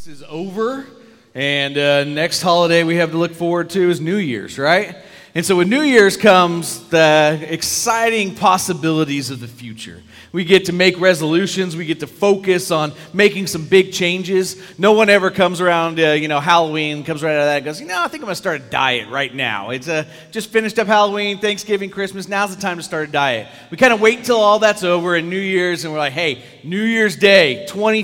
Is over, and next holiday we have to look forward to is New Year's, right? And so with New Year's comes the exciting possibilities of the future. We get to make resolutions. We get to focus on making some big changes. No one ever comes around, Halloween, comes right out of that and goes, I think I'm going to start a diet right now. It's just finished up Halloween, Thanksgiving, Christmas. Now's the time to start a diet. We kind of wait until all that's over and New Year's, and we're like, hey, New Year's Day,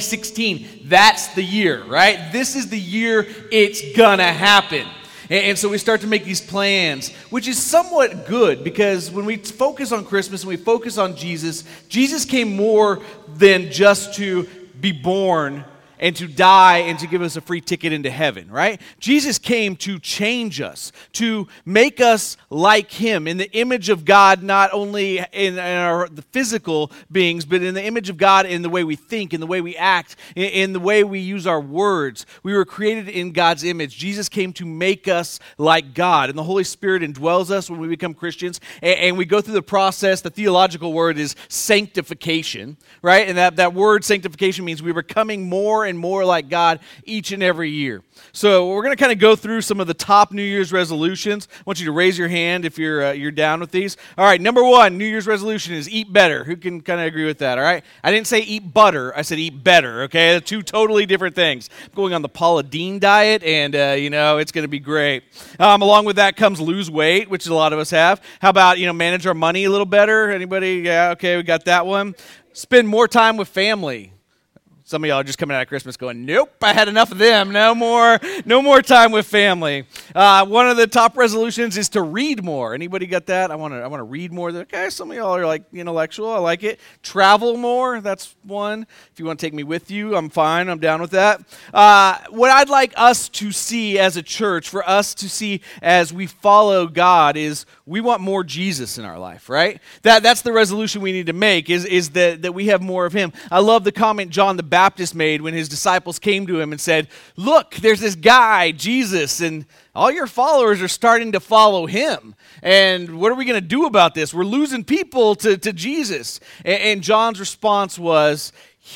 2016, that's the year, right? This is the year it's going to happen. And so we start to make these plans, which is somewhat good because when we focus on Christmas and we focus on Jesus, Jesus came more than just to be born and to die and to give us a free ticket into heaven, right? Jesus came to change us, to make us like Him in the image of God, not only in the physical beings, but in the image of God in the way we think, in the way we act, in the way we use our words. We were created in God's image. Jesus came to make us like God, and the Holy Spirit indwells us when we become Christians, and we go through the process. The theological word is sanctification, right? And that word sanctification means we're becoming more and more like God each and every year. So we're going to kind of go through some of the top New Year's resolutions. I want you to raise your hand if you're down with these. All right, number one, New Year's resolution is eat better. Who can kind of agree with that, all right? I didn't say eat butter. I said eat better, okay? They're two totally different things. I'm going on the Paula Deen diet, and, it's going to be great. Along with that comes lose weight, which a lot of us have. How about, manage our money a little better? Anybody? Yeah, okay, we got that one. Spend more time with family. Some of y'all are just coming out of Christmas going, nope, I had enough of them. No more time with family. One of the top resolutions is to read more. Anybody got that? I want to read more. Okay, some of y'all are like intellectual. I like it. Travel more. That's one. If you want to take me with you, I'm fine. I'm down with that. What I'd like us to see as a church, for us to see as we follow God, is we want more Jesus in our life, right? That's the resolution we need to make, is that we have more of Him. I love the comment John the Baptist made when his disciples came to him and said, look, there's this guy, Jesus, and all your followers are starting to follow him. And what are we going to do about this? We're losing people to Jesus. And John's response was,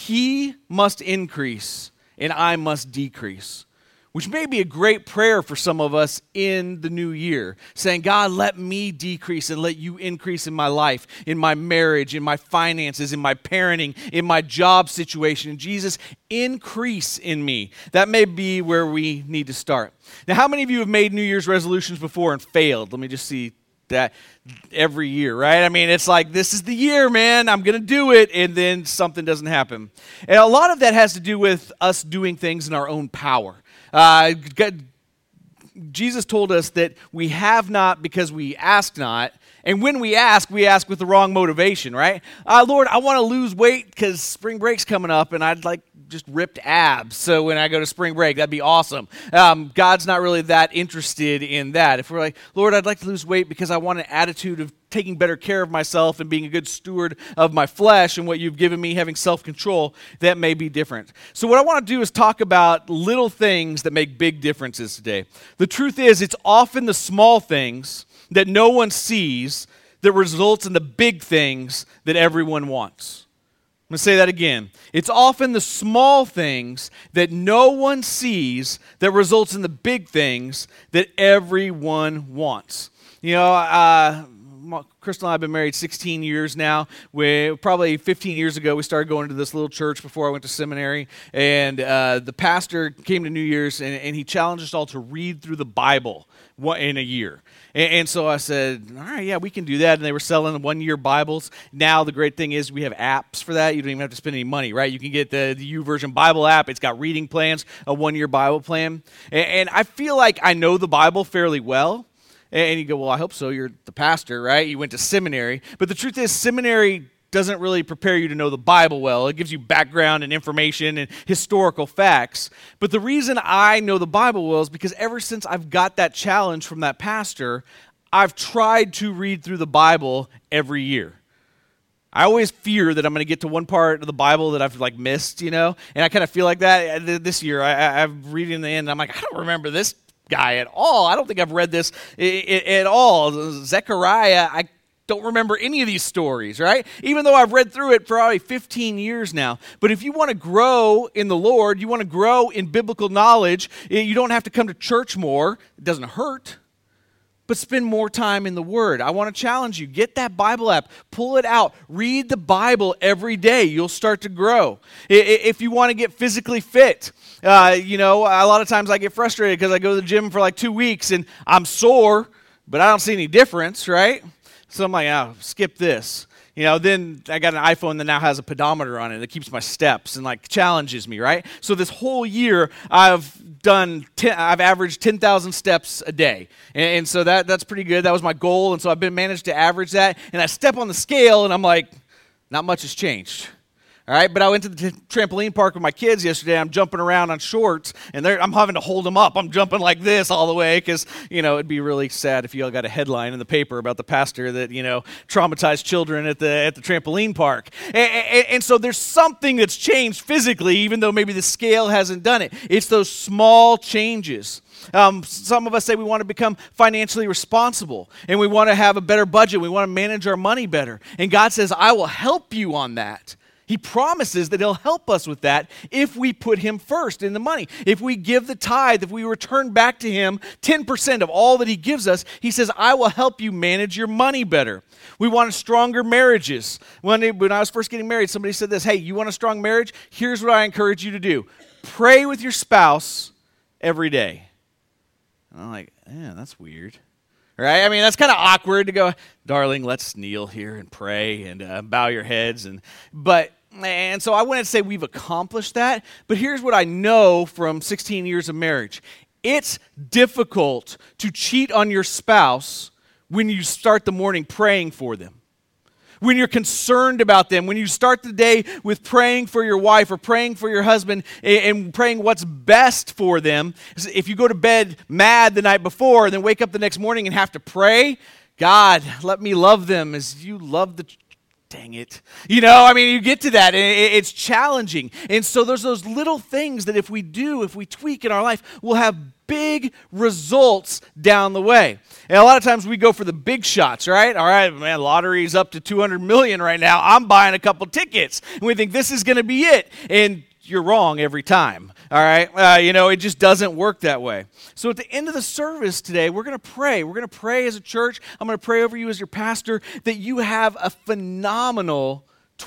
he must increase and I must decrease. Which may be a great prayer for some of us in the new year, saying, God, let me decrease and let you increase in my life, in my marriage, in my finances, in my parenting, in my job situation. Jesus, increase in me. That may be where we need to start. Now, how many of you have made New Year's resolutions before and failed? Let me just see that every year, right? I mean, it's like, this is the year, man. I'm going to do it, and then something doesn't happen. And a lot of that has to do with us doing things in our own power. Jesus told us that we have not because we ask not, and when we ask with the wrong motivation, right? Lord, I want to lose weight because spring break's coming up, and I'd like just ripped abs, so when I go to spring break, that'd be awesome. God's not really that interested in that. If we're like, Lord, I'd like to lose weight because I want an attitude of taking better care of myself and being a good steward of my flesh and what you've given me, having self-control, that may be different. So what I want to do is talk about little things that make big differences today. The truth is, it's often the small things that no one sees that results in the big things that everyone wants. I'm going to say that again. It's often the small things that no one sees that results in the big things that everyone wants. Crystal and I have been married 16 years now. Probably 15 years ago, we started going to this little church before I went to seminary. And the pastor came to New Year's, and he challenged us all to read through the Bible in a year. And so I said, all right, yeah, we can do that. And they were selling one-year Bibles. Now the great thing is we have apps for that. You don't even have to spend any money, right? You can get the YouVersion Bible app. It's got reading plans, a one-year Bible plan. And I feel like I know the Bible fairly well. And you go, well, I hope so. You're the pastor, right? You went to seminary. But the truth is, seminary doesn't really prepare you to know the Bible well. It gives you background and information and historical facts. But the reason I know the Bible well is because ever since I've got that challenge from that pastor, I've tried to read through the Bible every year. I always fear that I'm going to get to one part of the Bible that I've missed, and I kind of feel like that this year. I'm reading the end, and I'm like, I don't remember this guy at all. I don't think I've read this at all. Zechariah, I don't remember any of these stories, right? Even though I've read through it for probably 15 years now. But if you want to grow in the Lord, you want to grow in biblical knowledge, you don't have to come to church more. It doesn't hurt. But spend more time in the Word. I want to challenge you. Get that Bible app. Pull it out. Read the Bible every day. You'll start to grow. If you want to get physically fit, a lot of times I get frustrated because I go to the gym for like 2 weeks and I'm sore, but I don't see any difference, right? So I'm like, skip this. Then I got an iPhone that now has a pedometer on it that keeps my steps and like challenges me, right? So this whole year I've averaged 10,000 steps a day. And so that's pretty good. That was my goal. And so I've managed to average that. And I step on the scale and I'm like, not much has changed. All right, but I went to the trampoline park with my kids yesterday. I'm jumping around on shorts, and I'm having to hold them up. I'm jumping like this all the way because, it'd be really sad if you all got a headline in the paper about the pastor that, traumatized children at the trampoline park. And so there's something that's changed physically, even though maybe the scale hasn't done it. It's those small changes. Some of us say we want to become financially responsible, and we want to have a better budget. We want to manage our money better. And God says, I will help you on that. He promises that he'll help us with that if we put him first in the money. If we give the tithe, if we return back to him 10% of all that he gives us, he says, I will help you manage your money better. We want stronger marriages. When I was first getting married, somebody said this, hey, you want a strong marriage? Here's what I encourage you to do. Pray with your spouse every day. And I'm like, that's weird. Right? I mean, that's kind of awkward to go, darling, let's kneel here and pray and bow your heads. And so I wouldn't say we've accomplished that, but here's what I know from 16 years of marriage. It's difficult to cheat on your spouse when you start the morning praying for them. When you're concerned about them, when you start the day with praying for your wife or praying for your husband and praying what's best for them. If you go to bed mad the night before and then wake up the next morning and have to pray, God, let me love them as you love the... Dang it. You get to that, and it's challenging. And so there's those little things that if we tweak in our life, we'll have big results down the way. And a lot of times we go for the big shots, right? All right, man, lottery's up to 200 million right now. I'm buying a couple tickets. And we think this is going to be it. And you're wrong every time. All right? It just doesn't work that way. So at the end of the service today, we're going to pray. We're going to pray as a church. I'm going to pray over you as your pastor that you have a phenomenal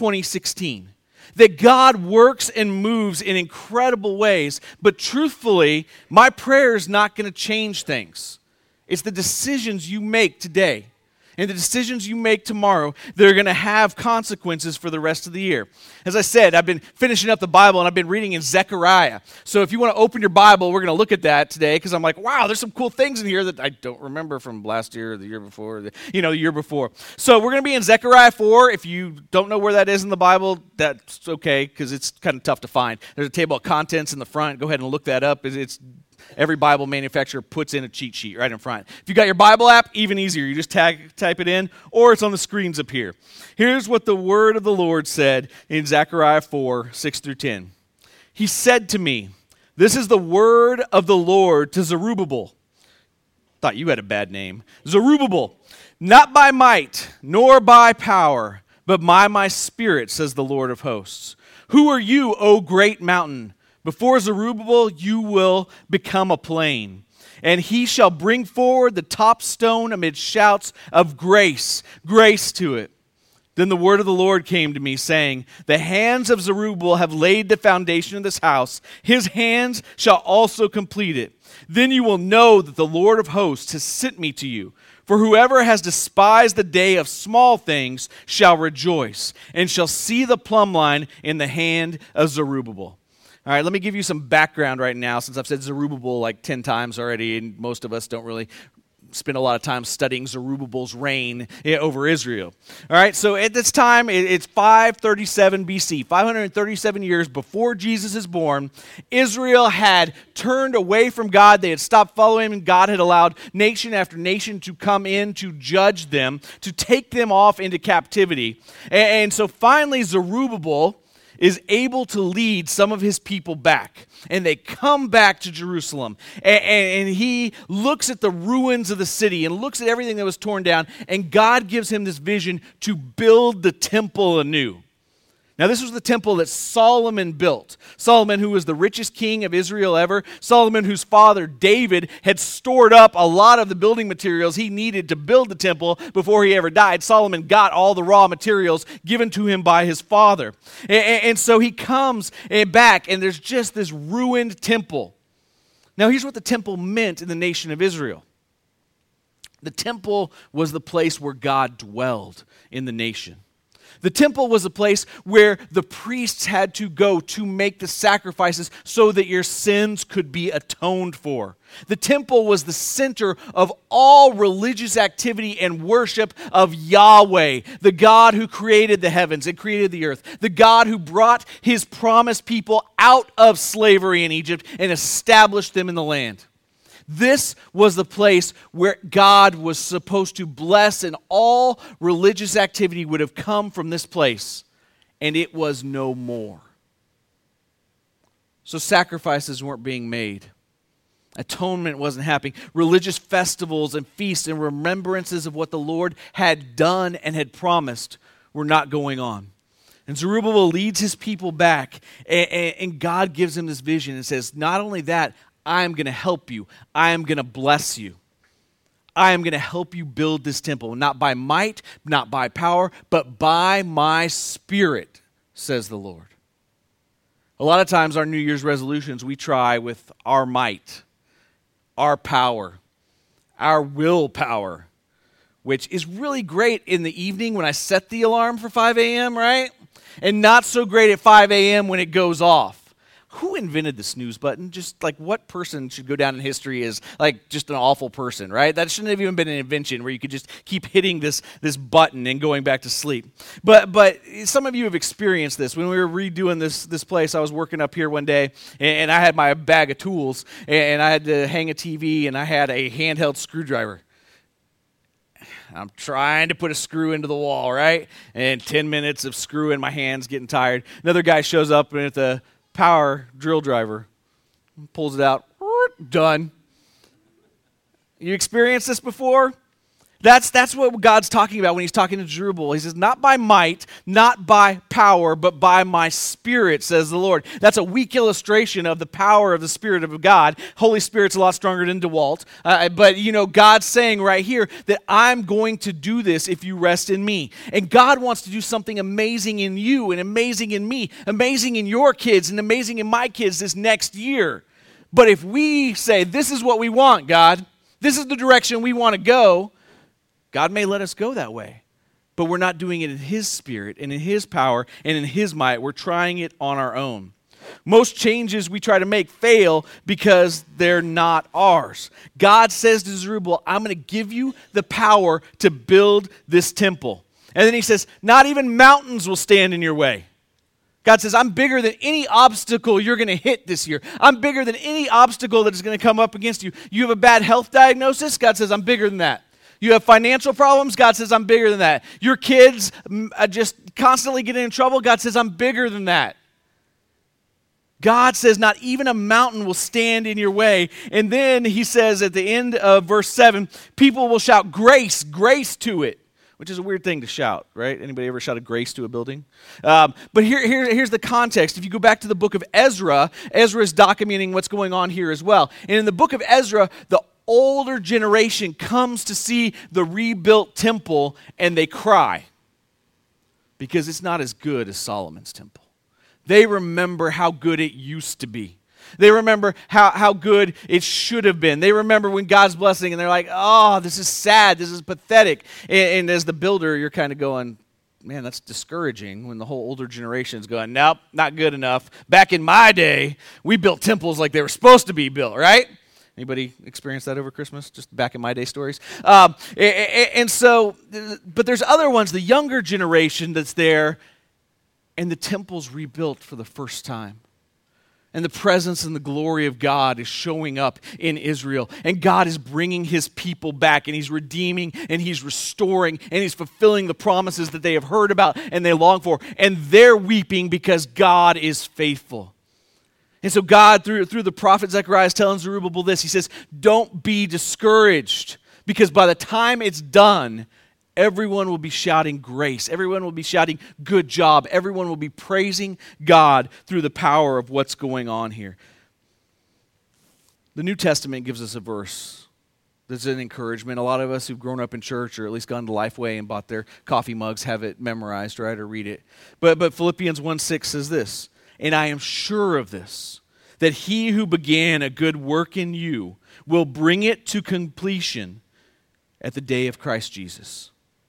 2016. That God works and moves in incredible ways. But truthfully, my prayer is not going to change things. It's the decisions you make today and the decisions you make tomorrow that are going to have consequences for the rest of the year. As I said, I've been finishing up the Bible, and I've been reading in Zechariah. So if you want to open your Bible, we're going to look at that today, because I'm like, wow, there's some cool things in here that I don't remember from last year or the year before, the year before. So we're going to be in Zechariah 4. If you don't know where that is in the Bible, that's okay, because it's kind of tough to find. There's a table of contents in the front. Go ahead and look that up. It's every Bible manufacturer puts in a cheat sheet right in front. If you got your Bible app, even easier. You just type it in, or it's on the screens up here. Here's what the word of the Lord said in Zechariah 4, 6 through 10. He said to me, this is the word of the Lord to Zerubbabel. Thought you had a bad name. Zerubbabel, not by might, nor by power, but by my spirit, says the Lord of hosts. Who are you, O great mountain? Before Zerubbabel, you will become a plain, and he shall bring forward the top stone amid shouts of grace, grace to it. Then the word of the Lord came to me, saying, the hands of Zerubbabel have laid the foundation of this house. His hands shall also complete it. Then you will know that the Lord of hosts has sent me to you. For whoever has despised the day of small things shall rejoice, and shall see the plumb line in the hand of Zerubbabel. All right, let me give you some background right now, since I've said Zerubbabel like 10 times already, and most of us don't really spend a lot of time studying Zerubbabel's reign over Israel. All right, so at this time, it's 537 BC, 537 years before Jesus is born. Israel had turned away from God. They had stopped following him. God had allowed nation after nation to come in to judge them, to take them off into captivity. And so finally, Zerubbabel is able to lead some of his people back. And they come back to Jerusalem. And he looks at the ruins of the city and looks at everything that was torn down. And God gives him this vision to build the temple anew. Now, this was the temple that Solomon built. Solomon, who was the richest king of Israel ever. Solomon, whose father, David, had stored up a lot of the building materials he needed to build the temple before he ever died. Solomon got all the raw materials given to him by his father. And so he comes back, and there's just this ruined temple. Now, here's what the temple meant in the nation of Israel. The temple was the place where God dwelled in the nation. The temple was a place where the priests had to go to make the sacrifices so that your sins could be atoned for. The temple was the center of all religious activity and worship of Yahweh, the God who created the heavens and created the earth, the God who brought his promised people out of slavery in Egypt and established them in the land. This was the place where God was supposed to bless, and all religious activity would have come from this place, and it was no more. So sacrifices weren't being made. Atonement wasn't happening. Religious festivals and feasts and remembrances of what the Lord had done and had promised were not going on. And Zerubbabel leads his people back, and God gives him this vision and says, not only that, I am going to help you. I am going to bless you. I am going to help you build this temple, not by might, not by power, but by my Spirit, says the Lord. A lot of times our New Year's resolutions we try with our might, our power, our willpower, which is really great in the evening when I set the alarm for 5 a.m., right? And not so great at 5 a.m. when it goes off. Who invented the snooze button? Just like what person should go down in history as like just an awful person, right? That shouldn't have even been an invention where you could just keep hitting this button and going back to sleep. But some of you have experienced this. When we were redoing this place, I was working up here one day and I had my bag of tools and I had to hang a TV and I had a handheld screwdriver. I'm trying to put a screw into the wall, right? And 10 minutes of screwing my hands, getting tired. Another guy shows up and at the power drill driver, pulls it out, done. You experienced this before? That's what God's talking about when he's talking to Zerubbabel. He says, not by might, not by power, but by my Spirit, says the Lord. That's a weak illustration of the power of the Spirit of God. Holy Spirit's a lot stronger than DeWalt. But, God's saying right here that I'm going to do this if you rest in me. And God wants to do something amazing in you and amazing in me, amazing in your kids and amazing in my kids this next year. But if we say, this is what we want, God, this is the direction we want to go, God may let us go that way, but we're not doing it in his Spirit and in his power and in his might. We're trying it on our own. Most changes we try to make fail because they're not ours. God says to Zerubbabel, I'm going to give you the power to build this temple. And then he says, not even mountains will stand in your way. God says, I'm bigger than any obstacle you're going to hit this year. I'm bigger than any obstacle that is going to come up against you. You have a bad health diagnosis? God says, I'm bigger than that. You have financial problems? God says, I'm bigger than that. Your kids just constantly getting in trouble? God says, I'm bigger than that. God says, not even a mountain will stand in your way. And then he says at the end of verse 7, people will shout grace, grace to it, which is a weird thing to shout, right? Anybody ever shouted grace to a building? But here's the context. If you go back to the book of Ezra, Ezra is documenting what's going on here as well. And in the book of Ezra, the older generation comes to see the rebuilt temple and they cry because it's not as good as Solomon's temple. They remember how good it used to be. They remember how good it should have been. They remember when God's blessing and they're like, oh, this is sad, this is pathetic. And as the builder, you're kind of going, man, that's discouraging when the whole older generation is going, nope, not good enough. Back in my day, we built temples like they were supposed to be built, right? Anybody experience that over Christmas? Just back in my day stories. And so, but there's other ones, the younger generation that's there, and the temple's rebuilt for the first time. And the presence and the glory of God is showing up in Israel. And God is bringing his people back, and he's redeeming, and he's restoring, and he's fulfilling the promises that they have heard about and they long for. And they're weeping because God is faithful. And so God, through the prophet Zechariah, is telling Zerubbabel this. He says, don't be discouraged, because by the time it's done, everyone will be shouting grace. Everyone will be shouting good job. Everyone will be praising God through the power of what's going on here. The New Testament gives us a verse that's an encouragement. A lot of us who've grown up in church or at least gone to Lifeway and bought their coffee mugs have it memorized, right, or read it. But Philippians 1:6 says this, and I am sure of this, that he who began a good work in you will bring it to completion at the day of Christ Jesus.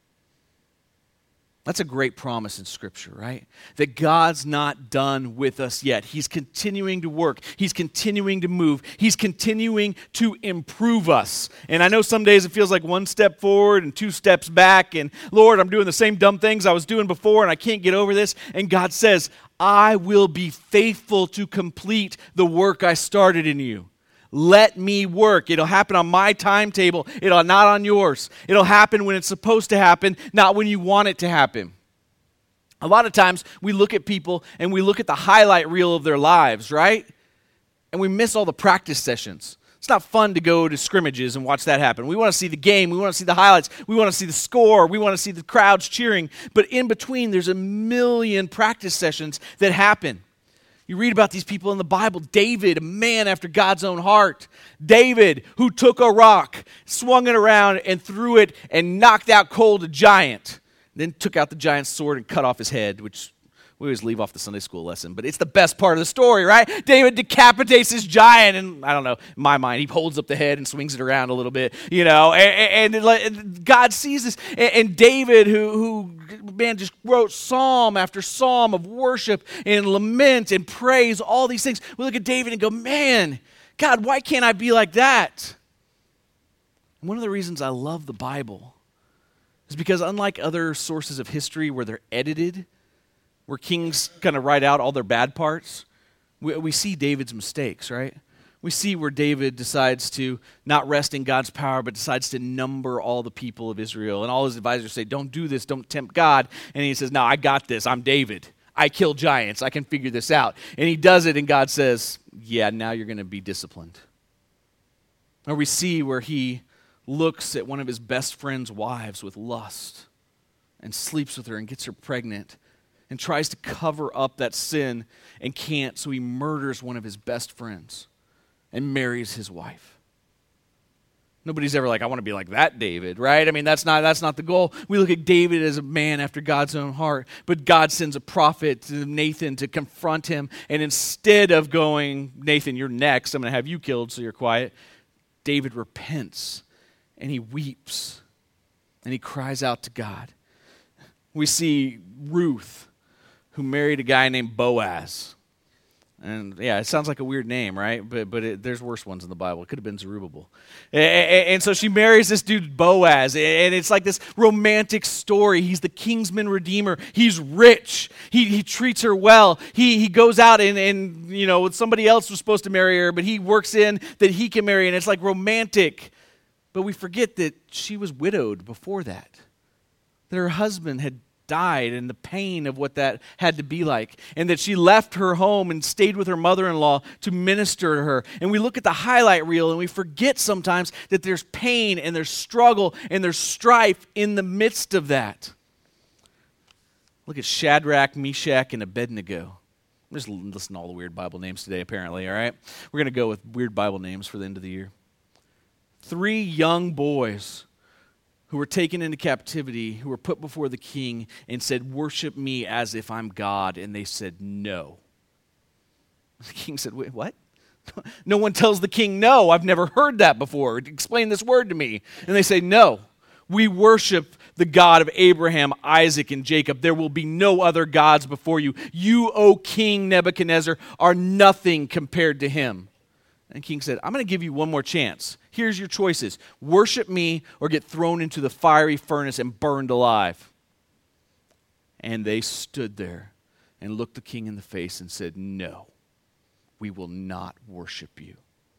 That's a great promise in Scripture, right? That God's not done with us yet. He's continuing to work. He's continuing to move. He's continuing to improve us. And I know some days it feels like one step forward and two steps back. And Lord, I'm doing the same dumb things I was doing before and I can't get over this. And God says, I will be faithful to complete the work I started in you. Let me work. It'll happen on my timetable. It'll not on yours. It'll happen when it's supposed to happen, not when you want it to happen. A lot of times we look at people and we look at the highlight reel of their lives, right? And we miss all the practice sessions. It's not fun to go to scrimmages and watch that happen. We want to see the game. We want to see the highlights. We want to see the score. We want to see the crowds cheering. But in between, there's a million practice sessions that happen. You read about these people in the Bible. David, a man after God's own heart. David, who took a rock, swung it around and threw it and knocked out cold a giant. Then took out the giant's sword and cut off his head, which we always leave off the Sunday school lesson. But it's the best part of the story, right? David decapitates this giant, and I don't know, in my mind, he holds up the head and swings it around a little bit, you know. And God sees this. And David, who man, just wrote psalm after psalm of worship and lament and praise, all these things. We look at David and go, man, God, why can't I be like that? And one of the reasons I love the Bible is because unlike other sources of history where they're edited, where kings kind of write out all their bad parts, we see David's mistakes, right? We see where David decides to not rest in God's power, but decides to number all the people of Israel. And all his advisors say, don't do this, don't tempt God. And he says, no, I got this, I'm David. I kill giants, I can figure this out. And he does it, and God says, yeah, now you're going to be disciplined. Or we see where he looks at one of his best friend's wives with lust and sleeps with her and gets her pregnant and tries to cover up that sin and can't, so he murders one of his best friends and marries his wife. Nobody's ever like, I want to be like that David, right? I mean, that's not the goal. We look at David as a man after God's own heart, but God sends a prophet, Nathan, to confront him, and instead of going, Nathan, you're next, I'm going to have you killed so you're quiet, David repents, and he weeps, and he cries out to God. We see Ruth, who married a guy named Boaz. And yeah, it sounds like a weird name, right? But there's worse ones in the Bible. It could have been Zerubbabel. And so she marries this dude Boaz, and it's like this romantic story. He's the kinsman redeemer. He's rich. He treats her well. He goes out and you know, somebody else was supposed to marry her, but he works in that he can marry, and it's like romantic. But we forget that she was widowed before that her husband had died, and the pain of what that had to be like, and that she left her home and stayed with her mother-in-law to minister to her. And we look at the highlight reel and we forget sometimes that there's pain and there's struggle and there's strife in the midst of that. Look at Shadrach, Meshach, and Abednego. I'm just listening to all the weird Bible names today, apparently, all right? We're going to go with weird Bible names for the end of the year. 3 young boys who were taken into captivity, who were put before the king and said, worship me as if I'm God. And they said, no. The king said, wait, what? No one tells the king no. I've never heard that before. Explain this word to me. And they say, no, we worship the God of Abraham, Isaac, and Jacob. There will be no other gods before you. You, O King Nebuchadnezzar, are nothing compared to him. And the king said, I'm going to give you one more chance. Here's your choices. Worship me or get thrown into the fiery furnace and burned alive. And they stood there and looked the king in the face and said, no, we will not worship you.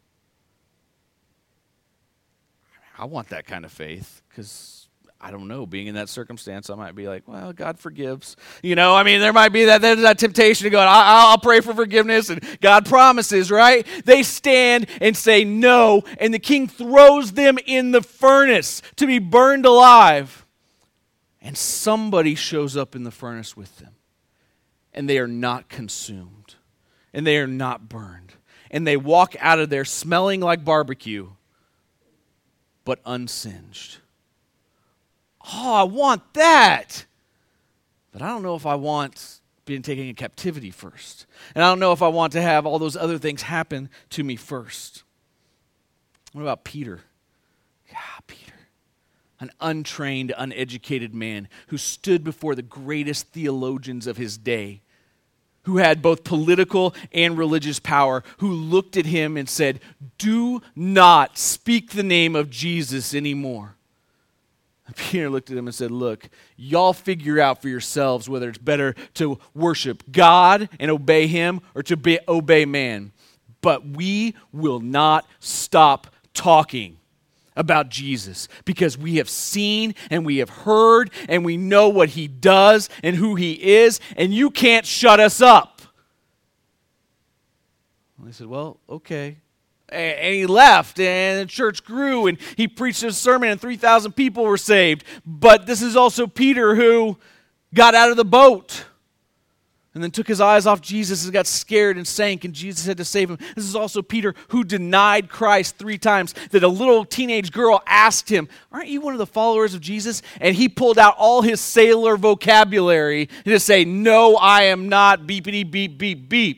I want that kind of faith because, I don't know, being in that circumstance, I might be like, well, God forgives. There might be there's that temptation to go, I'll pray for forgiveness, and God promises, right? They stand and say no, and the king throws them in the furnace to be burned alive. And somebody shows up in the furnace with them, and they are not consumed, and they are not burned. And they walk out of there smelling like barbecue, but unsinged. Oh, I want that. But I don't know if I want being taken in captivity first. And I don't know if I want to have all those other things happen to me first. What about Peter? Yeah, Peter. An untrained, uneducated man who stood before the greatest theologians of his day, who had both political and religious power, who looked at him and said, do not speak the name of Jesus anymore. And Peter looked at him and said, look, y'all figure out for yourselves whether it's better to worship God and obey him or to obey man. But we will not stop talking about Jesus because we have seen and we have heard and we know what he does and who he is, and you can't shut us up. And they said, well, okay. And he left, and the church grew, and he preached his sermon, and 3,000 people were saved. But this is also Peter who got out of the boat and then took his eyes off Jesus and got scared and sank, and Jesus had to save him. This is also Peter who denied Christ 3 times, that a little teenage girl asked him, aren't you one of the followers of Jesus? And he pulled out all his sailor vocabulary to say, no, I am not, beepity beep, beep, beep.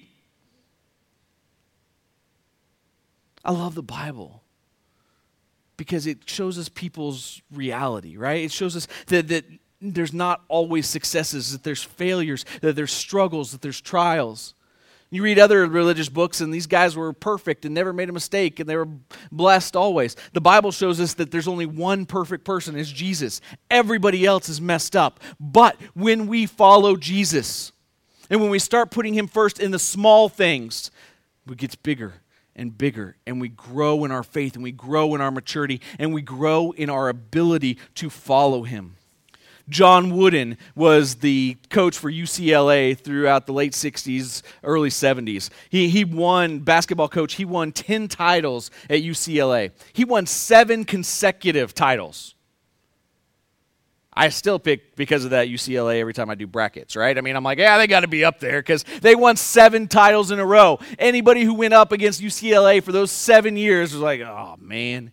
I love the Bible because it shows us people's reality, right? It shows us that there's not always successes, that there's failures, that there's struggles, that there's trials. You read other religious books, and these guys were perfect and never made a mistake, and they were blessed always. The Bible shows us that there's only one perfect person, it's Jesus. Everybody else is messed up. But when we follow Jesus, and when we start putting him first in the small things, it gets bigger and bigger, and we grow in our faith, and we grow in our maturity, and we grow in our ability to follow him. John Wooden was the coach for UCLA throughout the late 60s, early 70s. He won, basketball coach, he won 10 titles at UCLA. He won 7 consecutive titles. I still pick, because of that, UCLA every time I do brackets, right? I'm like, yeah, they got to be up there because they won 7 titles in a row. Anybody who went up against UCLA for those 7 years was like, oh, man.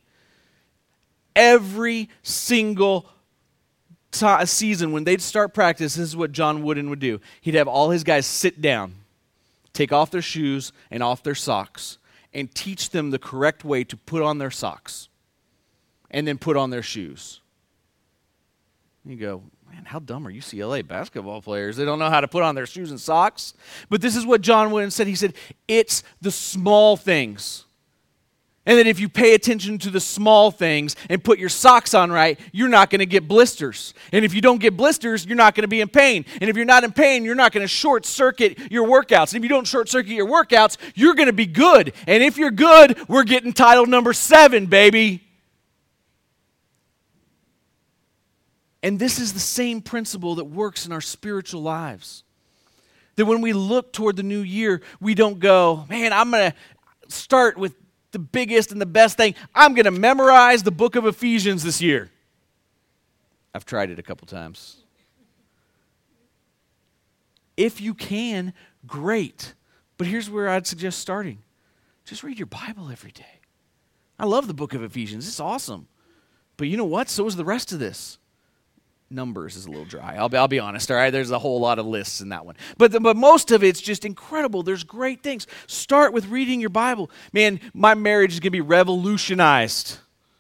Every single season when they'd start practice, this is what John Wooden would do. He'd have all his guys sit down, take off their shoes and off their socks, and teach them the correct way to put on their socks and then put on their shoes. You go, man, how dumb are UCLA basketball players? They don't know how to put on their shoes and socks. But this is what John Wooden said. He said, it's the small things. And that if you pay attention to the small things and put your socks on right, you're not going to get blisters. And if you don't get blisters, you're not going to be in pain. And if you're not in pain, you're not going to short circuit your workouts. And if you don't short circuit your workouts, you're going to be good. And if you're good, we're getting title number 7, baby. And this is the same principle that works in our spiritual lives. That when we look toward the new year, we don't go, man, I'm going to start with the biggest and the best thing. I'm going to memorize the book of Ephesians this year. I've tried it a couple times. If you can, great. But here's where I'd suggest starting. Just read your Bible every day. I love the book of Ephesians. It's awesome. But you know what? So is the rest of this. Numbers is a little dry. I'll be honest, all right? There's a whole lot of lists in that one. But most of it's just incredible. There's great things. Start with reading your Bible. Man, my marriage is going to be revolutionized.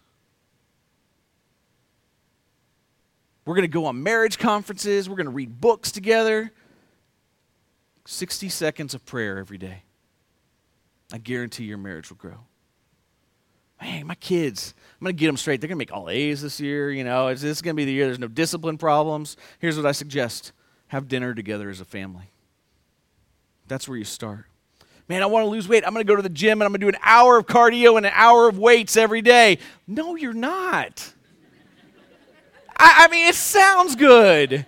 We're going to go on marriage conferences. We're going to read books together. 60 seconds of prayer every day. I guarantee your marriage will grow. Man, my kids, I'm going to get them straight. They're going to make all A's this year. This is going to be the year there's no discipline problems. Here's what I suggest. Have dinner together as a family. That's where you start. Man, I want to lose weight. I'm going to go to the gym and I'm going to do an hour of cardio and an hour of weights every day. No, you're not. I mean, it sounds good.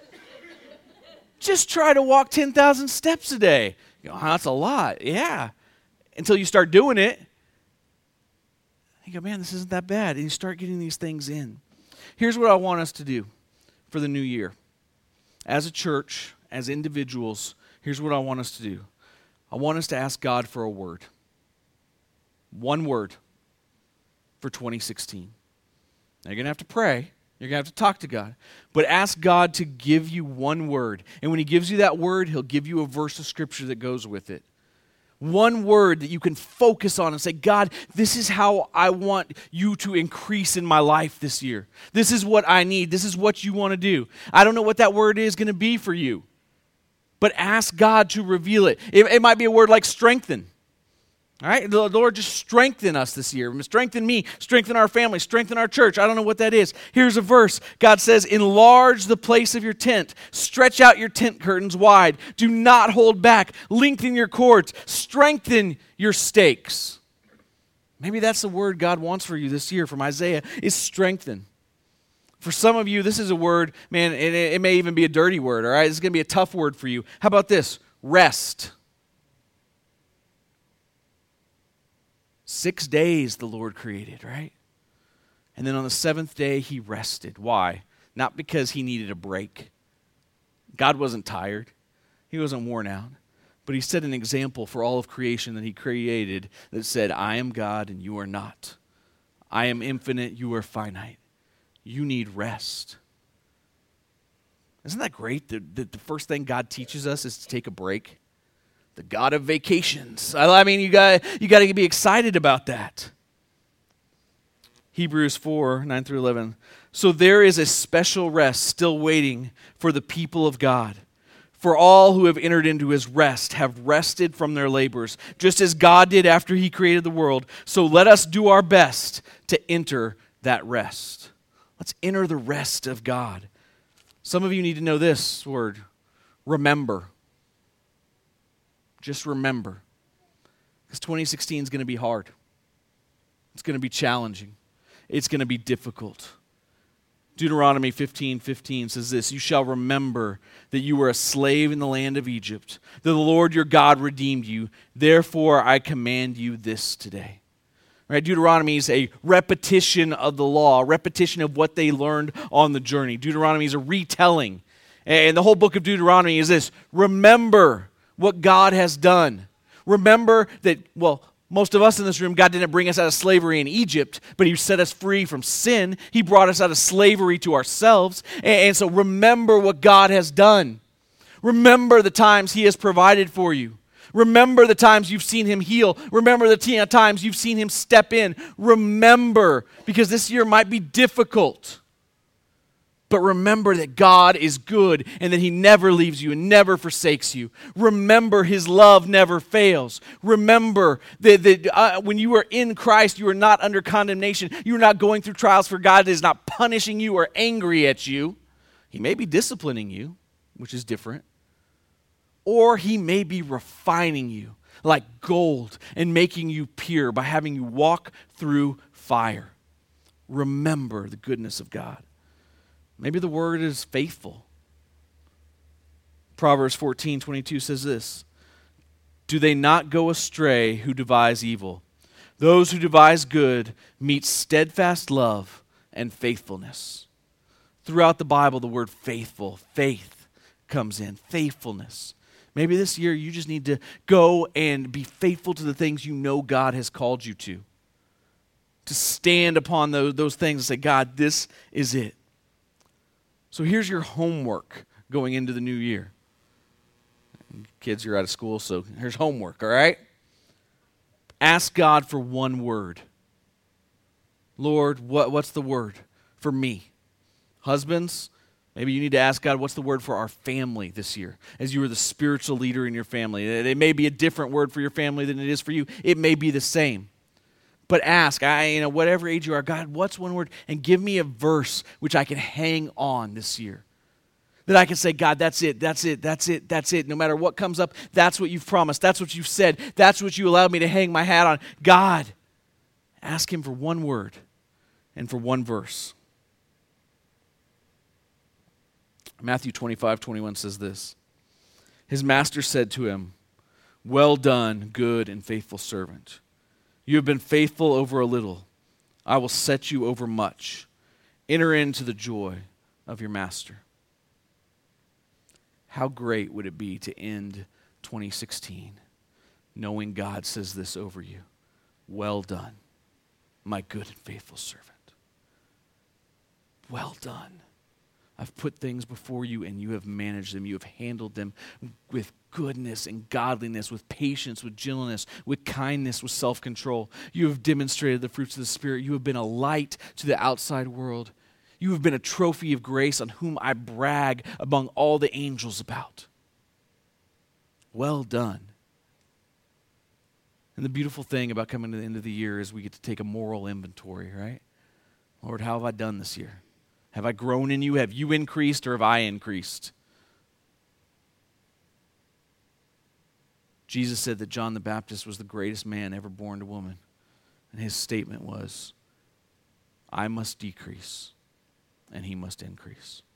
Just try to walk 10,000 steps a day. You go, oh, that's a lot. Yeah. Until you start doing it. You go, man, this isn't that bad. And you start getting these things in. Here's what I want us to do for the new year. As a church, as individuals, here's what I want us to do. I want us to ask God for a word. One word for 2016. Now, you're going to have to pray. You're going to have to talk to God. But ask God to give you one word. And when he gives you that word, he'll give you a verse of scripture that goes with it. One word that you can focus on and say, God, this is how I want you to increase in my life this year. This is what I need. This is what you want to do. I don't know what that word is going to be for you. But ask God to reveal it. It might be a word like strengthen. All right, the Lord, just strengthen us this year. Strengthen me, strengthen our family, strengthen our church. I don't know what that is. Here's a verse. God says, enlarge the place of your tent. Stretch out your tent curtains wide. Do not hold back. Lengthen your cords. Strengthen your stakes. Maybe that's the word God wants for you this year from Isaiah, is strengthen. For some of you, this is a word, man, it may even be a dirty word, all right? It's going to be a tough word for you. How about this? Rest. 6 days the Lord created, right? And then on the seventh day, he rested. Why? Not because he needed a break. God wasn't tired. He wasn't worn out. But he set an example for all of creation that he created that said, I am God and you are not. I am infinite, you are finite. You need rest. Isn't that great that the first thing God teaches us is to take a break? The God of vacations. I mean, you got to be excited about that. Hebrews 4, 9 through 11. So there is a special rest still waiting for the people of God. For all who have entered into his rest have rested from their labors, just as God did after he created the world. So let us do our best to enter that rest. Let's enter the rest of God. Some of you need to know this word, remember. Just remember, because 2016 is going to be hard. It's going to be challenging. It's going to be difficult. Deuteronomy 15:15 says this, you shall remember that you were a slave in the land of Egypt, that the Lord your God redeemed you. Therefore, I command you this today. Right? Deuteronomy is a repetition of the law, a repetition of what they learned on the journey. Deuteronomy is a retelling. And the whole book of Deuteronomy is this, remember what God has done. Remember that, well, most of us in this room, God didn't bring us out of slavery in Egypt, but he set us free from sin. He brought us out of slavery to ourselves. And so remember what God has done. Remember the times he has provided for you. Remember the times you've seen him heal. Remember the times you've seen him step in. Remember, because this year might be difficult. But remember that God is good and that he never leaves you and never forsakes you. Remember his love never fails. Remember that when you are in Christ, you are not under condemnation. You are not going through trials, for God is not punishing you or angry at you. He may be disciplining you, which is different. Or he may be refining you like gold and making you pure by having you walk through fire. Remember the goodness of God. Maybe the word is faithful. Proverbs 14:22 says this, do they not go astray who devise evil? Those who devise good meet steadfast love and faithfulness. Throughout the Bible, the word faithful, faith comes in, faithfulness. Maybe this year you just need to go and be faithful to the things you know God has called you to stand upon those things and say, God, this is it. So here's your homework going into the new year. Kids, you're out of school, so here's homework, all right? Ask God for one word. Lord, what's the word for me? Husbands, maybe you need to ask God, what's the word for our family this year? As you are the spiritual leader in your family. It may be a different word for your family than it is for you. It may be the same. But ask, whatever age you are, God, what's one word? And give me a verse which I can hang on this year. That I can say, God, that's it, that's it, that's it, that's it. No matter what comes up, that's what you've promised. That's what you've said. That's what you allowed me to hang my hat on. God, ask him for one word and for one verse. Matthew 25:21 says this. His master said to him, well done, good and faithful servant. You have been faithful over a little. I will set you over much. Enter into the joy of your master. How great would it be to end 2016 knowing God says this over you? Well done, my good and faithful servant. Well done. I've put things before you and you have managed them. You have handled them with goodness and godliness, with patience, with gentleness, with kindness, with self-control. You have demonstrated the fruits of the Spirit. You have been a light to the outside world. You have been a trophy of grace on whom I brag among all the angels about. Well done. And the beautiful thing about coming to the end of the year is we get to take a moral inventory, right? Lord, how have I done this year? Have I grown in you? Have you increased or have I increased? Jesus said that John the Baptist was the greatest man ever born to woman. And his statement was, I must decrease and he must increase.